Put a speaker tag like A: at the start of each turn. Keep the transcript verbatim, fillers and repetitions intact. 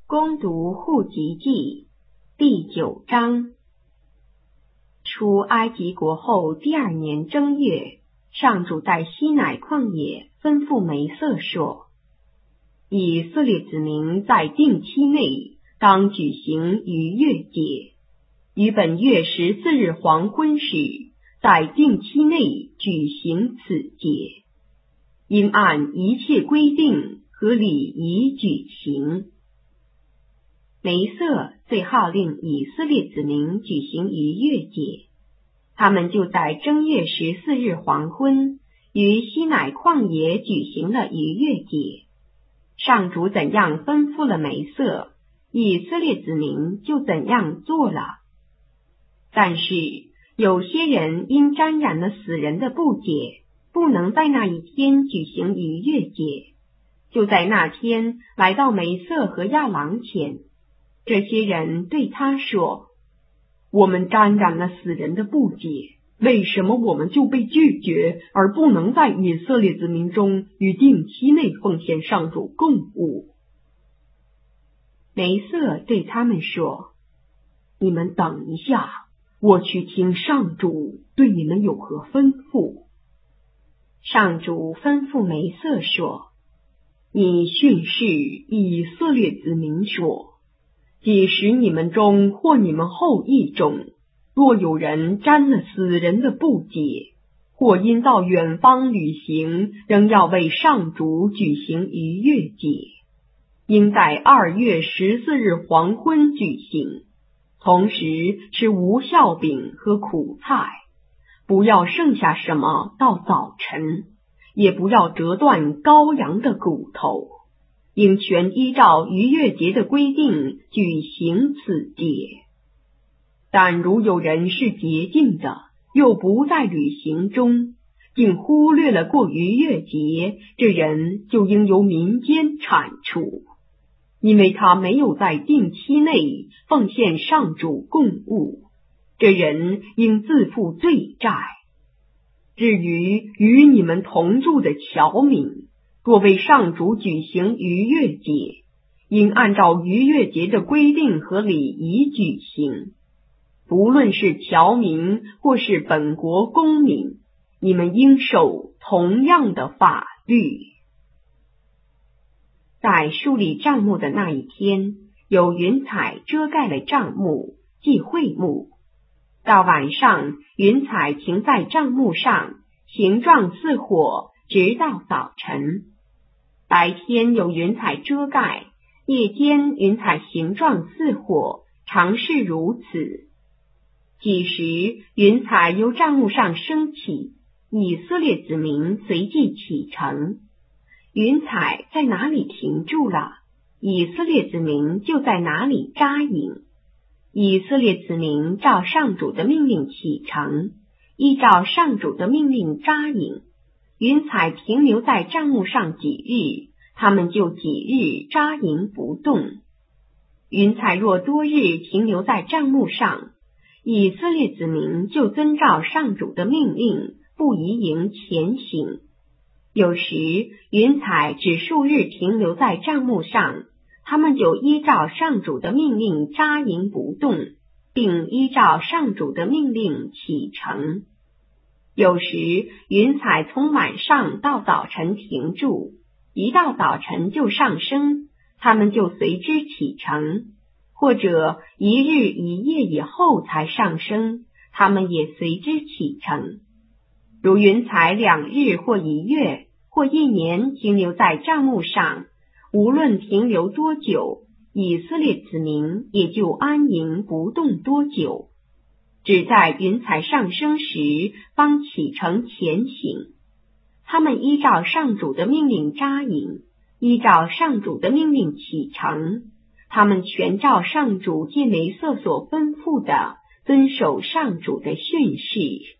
A: 攻读户籍记第九章。出埃及国后第二年正月，上主在西乃旷野吩咐梅瑟说：以色列子民在定期内当举行逾越节，于本月十四日黄昏时，在定期内举行此节，应按一切规定和礼仪举行。梅瑟遂号令以色列子民举行逾越节，他们就在正月十四日黄昏于西乃旷野举行了逾越节。上主怎样吩咐了梅瑟，以色列子民就怎样做了。但是有些人因沾染了死人的布节，不能在那一天举行逾越节，就在那天来到梅瑟和亚郎前。这些人对他说：我们沾染了死人的布节，为什么我们就被拒绝，而不能在以色列子民中于定期内奉献上主供物？梅瑟对他们说：你们等一下，我去听上主对你们有何吩咐。上主吩咐梅瑟说：你训示以色列子民说，即使你们中或你们后裔中，若有人沾了死人的布节，或因到远方旅行，仍要为上主举行逾越节，应在二月十四日黄昏举行，同时吃无酵饼和苦菜，不要剩下什么到早晨，也不要折断羔羊的骨头，应全依照逾越节的规定举行此节。但如有人是洁净的，又不在旅行中，竟忽略了过逾越节，这人就应由民间铲除，因为他没有在定期内奉献上主供物，这人应自负罪债。至于与你们同住的侨民，若为上主举行逾越节，应按照逾越节的规定和礼仪举行。不论是侨民或是本国公民，你们应受同样的法律。在树立帐幕的那一天，有云彩遮盖了帐幕，即会幕。到晚上，云彩停在帐幕上，形状似火，直到早晨。白天有云彩遮盖，夜间云彩形状似火，常是如此。几时云彩由帐幕上升起，以色列子民随即启程。云彩在哪里停住了，以色列子民就在哪里扎营。以色列子民照上主的命令启程，依照上主的命令扎营。云彩停留在帐幕上几日，他们就几日扎营不动。云彩若多日停留在帐幕上，以色列子民就遵照上主的命令，不移营前行。有时云彩只数日停留在帐幕上，他们就依照上主的命令扎营不动，并依照上主的命令启程。有时云彩从晚上到早晨停住，一到早晨就上升，他们就随之启程，或者一日一夜以后才上升，他们也随之启程。如云彩两日或一月或一年停留在帐幕上，无论停留多久，以色列子民也就安营不动多久，只在云彩上升时方启程前行。他们依照上主的命令扎营，依照上主的命令启程，他们全照上主借梅瑟所吩咐的，遵守上主的训示。